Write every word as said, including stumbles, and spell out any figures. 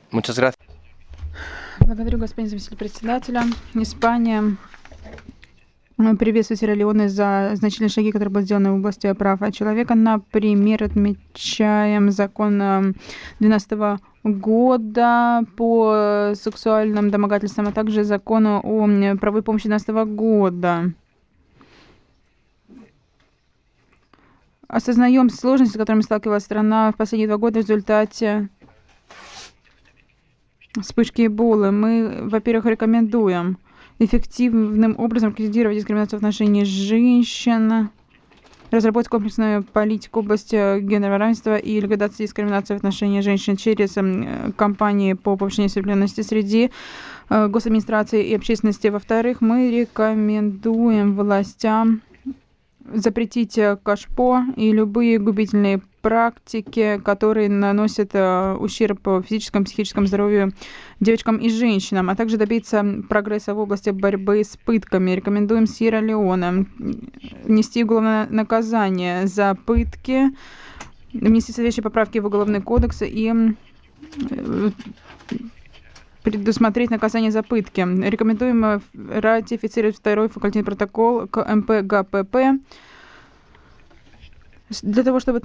Muchas gracias. Благодарю, господин заместитель председателя. Испания приветствует Сьерра-Леоне за значительные шаги, которые были сделаны в области прав человека. Например, отмечаем закон две тысячи двенадцатого года по сексуальным домогательствам, а также закон о правовой помощи две тысячи двенадцатого года. Осознаем сложности, с которыми сталкивалась страна в последние два года в результате вспышки Эболы. Мы, во-первых, рекомендуем эффективным образом ликвидировать дискриминацию в отношении женщин, разработать комплексную политику в области гендерного равенства и ликвидации дискриминации в отношении женщин через кампании по повышению осведомленности среди госадминистрации и общественности. Во-вторых, мы рекомендуем властям запретить кашпо и любые губительные практики, которые наносят ущерб физическому и психическому здоровью девочкам и женщинам, а также добиться прогресса в области борьбы с пытками. Рекомендуем Сьерра-Леоне нести уголовное наказание за пытки, внести соответствующие поправки в Уголовный кодекс и предусмотреть наказание за пытки. Рекомендуем ратифицировать второй факультативный протокол к МП ГПП для того, чтобы